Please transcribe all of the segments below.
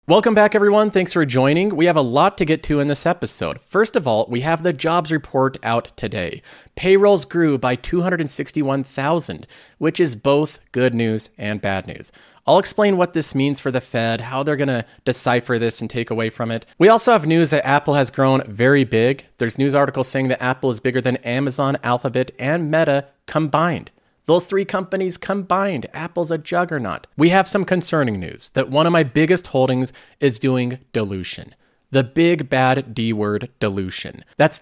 Welcome back, everyone. Thanks for joining. We have a lot to get to in this episode. First of all, we have the jobs report out today. Payrolls grew by 261,000, which is both good news and bad news. I'll explain what this means for the Fed, how they're going to decipher this and take away from it. We also have news that Apple has grown very big. There's news articles saying that Apple is bigger than Amazon, Alphabet, and Meta combined. Those three companies combined, Apple's a juggernaut. We have some concerning news that one of my biggest holdings is doing dilution. The big bad D word, dilution. That's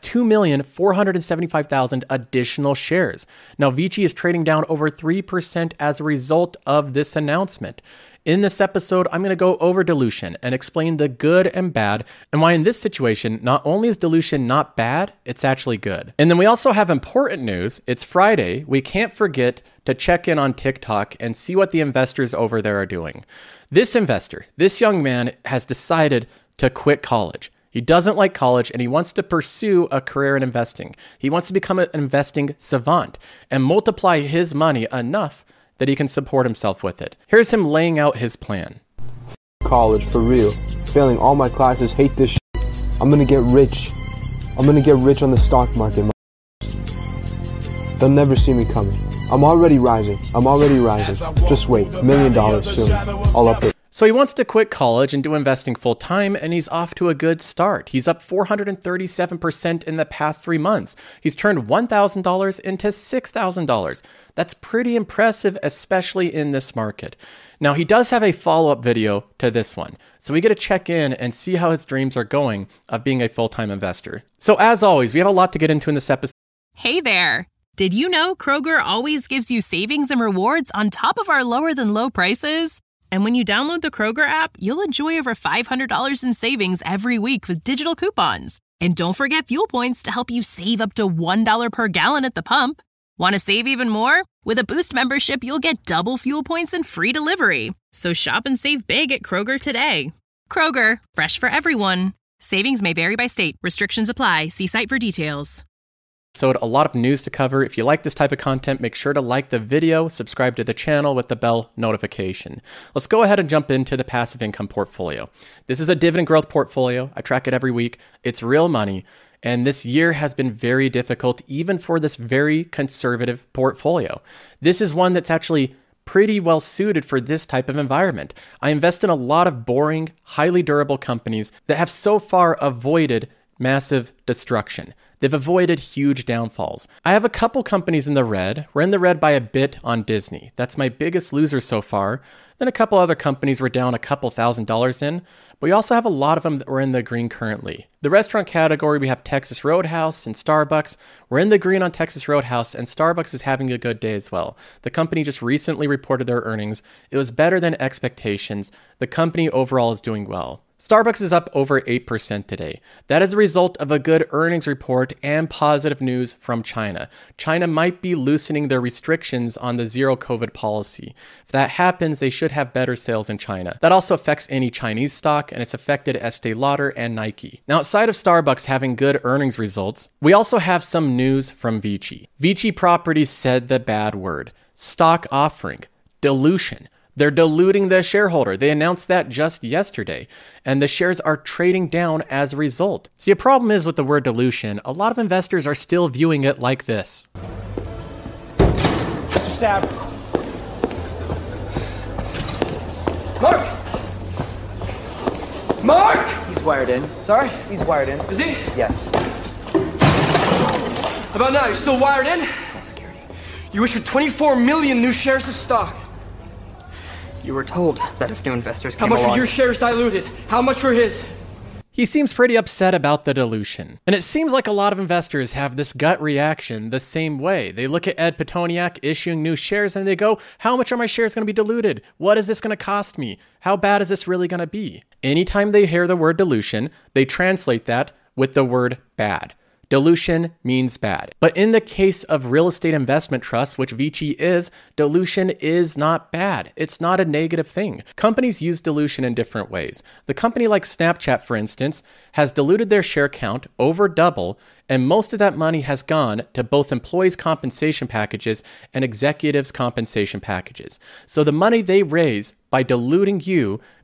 2,475,000 additional shares. Now, Vici is trading down over 3% as a result of this announcement. In this episode, I'm going to go over dilution and explain the good and bad, and why in this situation, not only is dilution not bad, it's actually good. And then we also have important news. It's Friday. We can't forget to check in on TikTok and see what the investors over there are doing. This investor, this young man, has decided to quit college. He doesn't like college and he wants to pursue a career in investing. He wants to become an investing savant and multiply his money enough that he can support himself with it. Here's him laying out his plan. College, for real. Failing all my classes, hate this shit. I'm gonna get rich. I'm gonna get rich on the stock market. They'll never see me coming. I'm already rising. Just wait, $1 million soon. All up there. So he wants to quit college and do investing full time, and he's off to a good start. He's up 437% in the past 3 months. He's turned $1,000 into $6,000. That's pretty impressive, especially in this market. Now, he does have a follow-up video to this one, so we get to check in and see how his dreams are going of being a full-time investor. So as always, we have a lot to get into in this episode. Hey there! Did you know Kroger always gives you savings and rewards on top of our lower-than-low prices? And when you download the Kroger app, you'll enjoy over $500 in savings every week with digital coupons. And don't forget fuel points to help you save up to $1 per gallon at the pump. Want to save even more? With a Boost membership, you'll get double fuel points and free delivery. So shop and save big at Kroger today. Kroger, fresh for everyone. Savings may vary by state. Restrictions apply. See site for details. So a lot of news to cover. If you like this type of content, make sure to like the video, subscribe to the channel with the bell notification. Let's go ahead and jump into the passive income portfolio. This is a dividend growth portfolio. I track it every week. It's real money. And this year has been very difficult, even for this very conservative portfolio. This is one that's actually pretty well suited for this type of environment. I invest in a lot of boring, highly durable companies that have so far avoided massive destruction. They've avoided huge downfalls. I have a couple companies in the red. We're in the red by a bit on Disney. That's my biggest loser so far. Then a couple other companies we're down a couple $1,000s in, but we also have a lot of them that we're in the green currently. The restaurant category, we have Texas Roadhouse and Starbucks. We're in the green on Texas Roadhouse, and Starbucks is having a good day as well. The company just recently reported their earnings. It was better than expectations. The company overall is doing well. Starbucks is up over 8% today. That is a result of a good earnings report and positive news from China. China might be loosening their restrictions on the zero COVID policy. If that happens, they should have better sales in China. That also affects any Chinese stock, and it's affected Estee Lauder and Nike. Now, outside of Starbucks having good earnings results, we also have some news from Vici. Vici Properties said the bad word: stock offering, dilution. They're diluting the shareholder. They announced that just yesterday, and the shares are trading down as a result. See, a problem is with the word dilution, a lot of investors are still viewing it like this. Mr. Sapp. Mark! Mark! He's wired in. Sorry? He's wired in. Is he? Yes. How about now? You're still wired in? No security. You issued 24 million new shares of stock. You were told that if new investors How came much along... were your shares diluted? How much were his? He seems pretty upset about the dilution. And it seems like a lot of investors have this gut reaction the same way. They look at Ed Pitoniak issuing new shares and they go, how much are my shares going to be diluted? What is this going to cost me? How bad is this really going to be? Anytime they hear the word dilution, they translate that with the word bad. Dilution means bad. But in the case of real estate investment trusts, which Vici is, dilution is not bad. It's not a negative thing. Companies use dilution in different ways. The company like Snapchat, for instance, has diluted their share count over double, and most of that money has gone to both employees' compensation packages and executives' compensation packages. So the money they raise by diluting you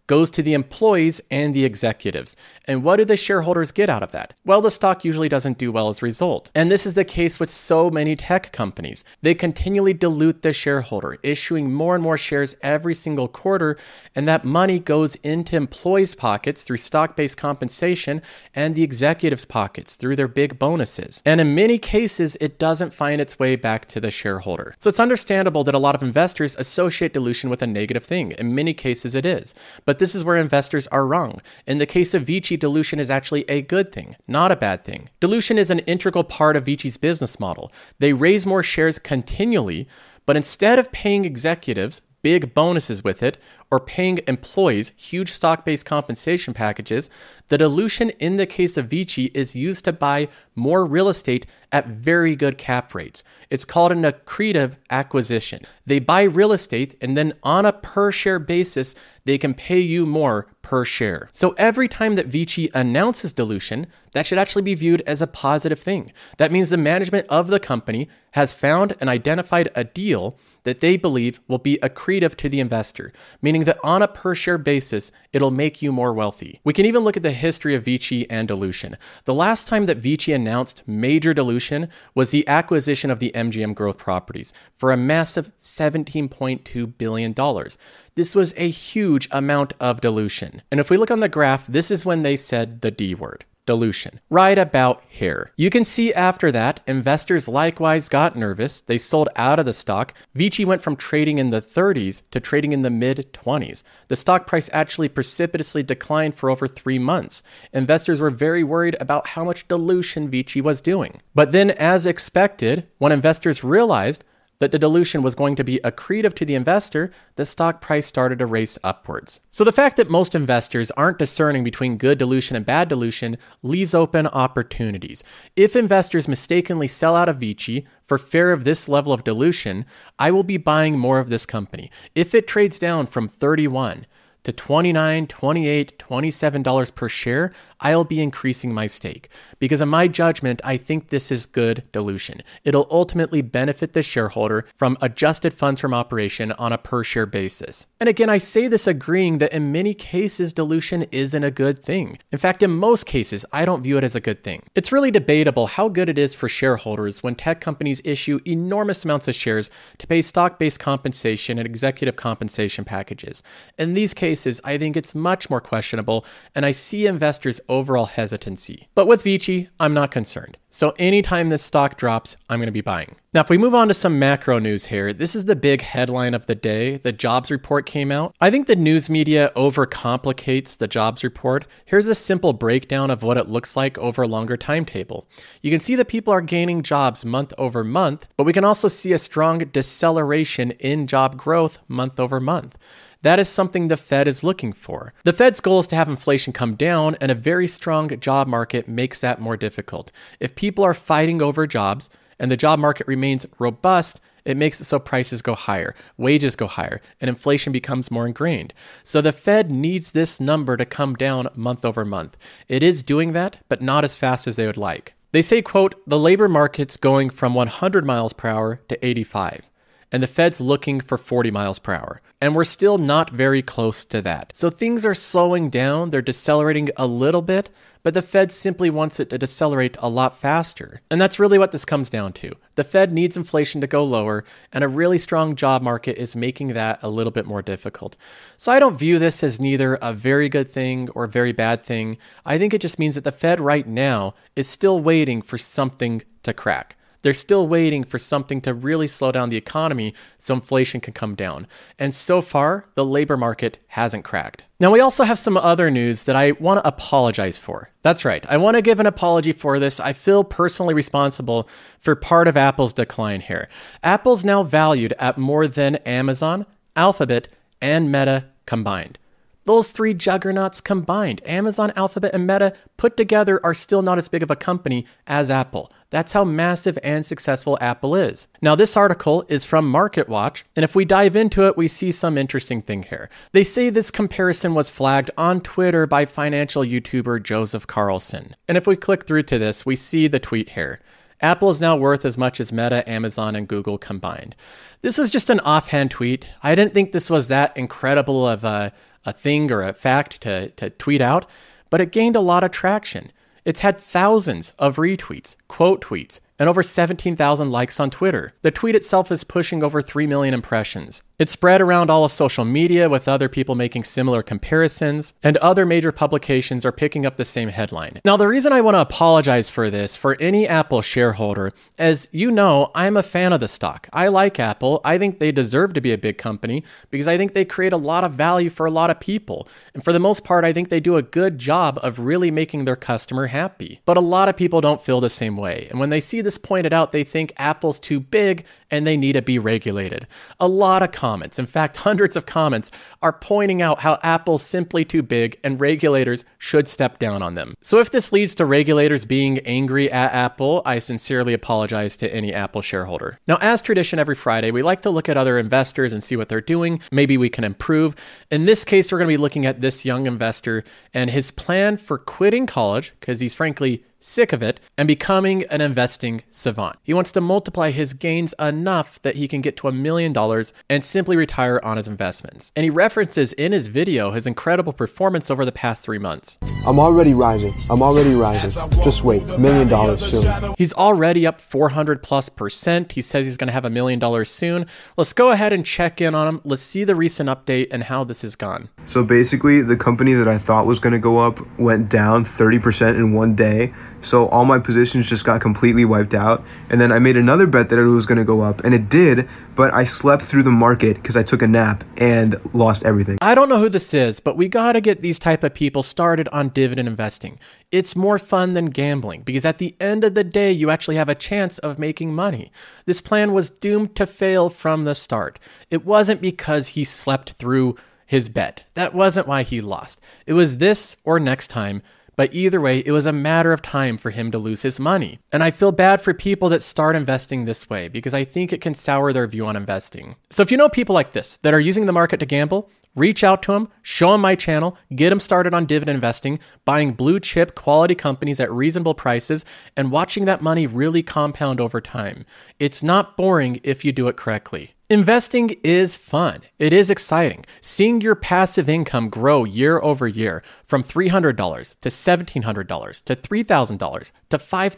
goes to the employees and the executives. And what do the shareholders get out of that? Well, the stock usually doesn't do well as a result. And this is the case with so many tech companies. They continually dilute the shareholder, issuing more and more shares every single quarter, and that money goes into employees' pockets through stock-based compensation and the executives' pockets through their big bonuses. And in many cases, it doesn't find its way back to the shareholder. So it's understandable that a lot of investors associate dilution with a negative thing. In many cases, it is. But this is where investors are wrong. In the case of Vici, dilution is actually a good thing, not a bad thing. Dilution is an integral part of Vici's business model. They raise more shares continually, but instead of paying executives big bonuses with it, or paying employees huge stock-based compensation packages, the dilution in the case of Vici is used to buy more real estate at very good cap rates. It's called an accretive acquisition. They buy real estate, and then on a per share basis, they can pay you more per share. So every time that Vici announces dilution, that should actually be viewed as a positive thing. That means the management of the company has found and identified a deal that they believe will be accretive to the investor, meaning that on a per share basis, it'll make you more wealthy. We can even look at the history of Vici and dilution. The last time that Vici announced major dilution was the acquisition of the MGM Growth properties for a massive $17.2 billion. This was a huge amount of dilution. And if we look on the graph, this is when they said the D word. Dilution, right about here. You can see after that, investors likewise got nervous. They sold out of the stock. Vici went from trading in the 30s to trading in the mid 20s. The stock price actually precipitously declined for over 3 months. Investors were very worried about how much dilution Vici was doing. But then, as expected, when investors realized that the dilution was going to be accretive to the investor, the stock price started to race upwards. So the fact that most investors aren't discerning between good dilution and bad dilution leaves open opportunities. If investors mistakenly sell out of Vici for fear of this level of dilution, I will be buying more of this company. If it trades down from 31 to $29, $28, $27 per share, I'll be increasing my stake. Because in my judgment, I think this is good dilution. It'll ultimately benefit the shareholder from adjusted funds from operation on a per share basis. And again, I say this agreeing that in many cases, dilution isn't a good thing. In fact, in most cases, I don't view it as a good thing. It's really debatable how good it is for shareholders when tech companies issue enormous amounts of shares to pay stock-based compensation and executive compensation packages. In these cases, I think it's much more questionable, and I see investors' overall hesitancy. But with Vici, I'm not concerned. So anytime this stock drops, I'm going to be buying. Now, if we move on to some macro news here, this is the big headline of the day. The jobs report came out. I think the news media overcomplicates the jobs report. Here's a simple breakdown of what it looks like over a longer timetable. You can see that people are gaining jobs month over month, but we can also see a strong deceleration in job growth month over month. That is something the Fed is looking for. The Fed's goal is to have inflation come down, and a very strong job market makes that more difficult. If people are fighting over jobs and the job market remains robust, it makes it so prices go higher, wages go higher, and inflation becomes more ingrained. So the Fed needs this number to come down month over month. It is doing that, but not as fast as they would like. They say, quote, the labor market's going from 100 miles per hour to 85. And the Fed's looking for 40 miles per hour. And we're still not very close to that. So things are slowing down, they're decelerating a little bit, but the Fed simply wants it to decelerate a lot faster. And that's really what this comes down to. The Fed needs inflation to go lower, and a really strong job market is making that a little bit more difficult. So I don't view this as neither a very good thing or a very bad thing. I think it just means that the Fed right now is still waiting for something to crack. They're still waiting for something to really slow down the economy so inflation can come down. And so far, the labor market hasn't cracked. Now, we also have some other news that I want to apologize for. That's right. I want to give an apology for this. I feel personally responsible for part of Apple's decline here. Apple's now valued at more than Amazon, Alphabet, and Meta combined. Those three juggernauts combined, Amazon, Alphabet, and Meta put together, are still not as big of a company as Apple. That's how massive and successful Apple is. Now, this article is from MarketWatch, and if we dive into it, we see some interesting thing here. They say this comparison was flagged on Twitter by financial YouTuber Joseph Carlson. And if we click through to this, we see the tweet here. Apple is now worth as much as Meta, Amazon, and Google combined. This is just an offhand tweet. I didn't think this was that incredible of a a thing or a fact to tweet out, but it gained a lot of traction. It's had thousands of retweets, quote tweets, and over 17,000 likes on Twitter. The tweet itself is pushing over 3 million impressions. It spread around all of social media with other people making similar comparisons, and other major publications are picking up the same headline. Now, the reason I want to apologize for this for any Apple shareholder, as you know, I'm a fan of the stock. I like Apple. I think they deserve to be a big company because I think they create a lot of value for a lot of people. And for the most part, I think they do a good job of really making their customer happy. But a lot of people don't feel the same way. And when they see this pointed out, they think Apple's too big and they need to be regulated. A lot of comments, in fact, hundreds of comments, are pointing out how Apple's simply too big and regulators should step down on them. So if this leads to regulators being angry at Apple, I sincerely apologize to any Apple shareholder. Now, as tradition every Friday, we like to look at other investors and see what they're doing. Maybe we can improve. In this case, we're going to be looking at this young investor and his plan for quitting college, because he's frankly sick of it, and becoming an investing savant. He wants to multiply his gains enough that he can get to $1 million and simply retire on his investments. And he references in his video his incredible performance over the past 3 months. I'm already rising. Just wait, $1 million soon. He's already up 400+%. He says he's going to have $1 million soon. Let's go ahead and check in on him. Let's see the recent update and how this has gone. So basically, the company that I thought was going to go up went down 30% in one day. So all my positions just got completely wiped out. And then I made another bet that it was going to go up, and it did, but I slept through the market because I took a nap and lost everything. I don't know who this is, but we got to get these type of people started on dividend investing. It's more fun than gambling because at the end of the day, you actually have a chance of making money. This plan was doomed to fail from the start. It wasn't because he slept through his bet. That wasn't why he lost. It was this or next time. But either way, it was a matter of time for him to lose his money. And I feel bad for people that start investing this way because I think it can sour their view on investing. So if you know people like this that are using the market to gamble, reach out to them, show them my channel, get them started on dividend investing, buying blue chip quality companies at reasonable prices, and watching that money really compound over time. It's not boring if you do it correctly. Investing is fun. It is exciting. Seeing your passive income grow year over year from $300 to $1,700 to $3,000 to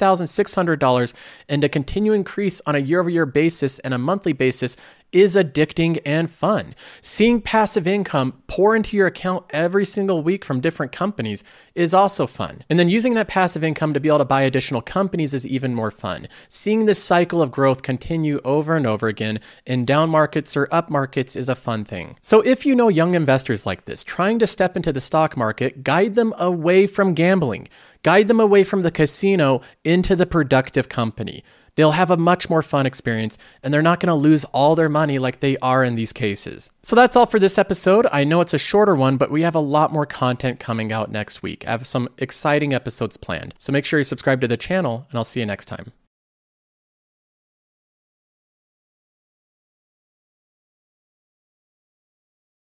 $5,600 and to continue increase on a year-over-year basis and a monthly basis is addicting and fun. Seeing passive income pour into your account every single week from different companies is also fun. And then using that passive income to be able to buy additional companies is even more fun. Seeing this cycle of growth continue over and over again in down markets or up markets is a fun thing. So if you know young investors like this trying to step into the stock market, guide them away from gambling. Guide them away from the casino into the productive company. They'll have a much more fun experience and they're not going to lose all their money like they are in these cases. So that's all for this episode. I know it's a shorter one, but we have a lot more content coming out next week. I have some exciting episodes planned. So make sure you subscribe to the channel and I'll see you next time.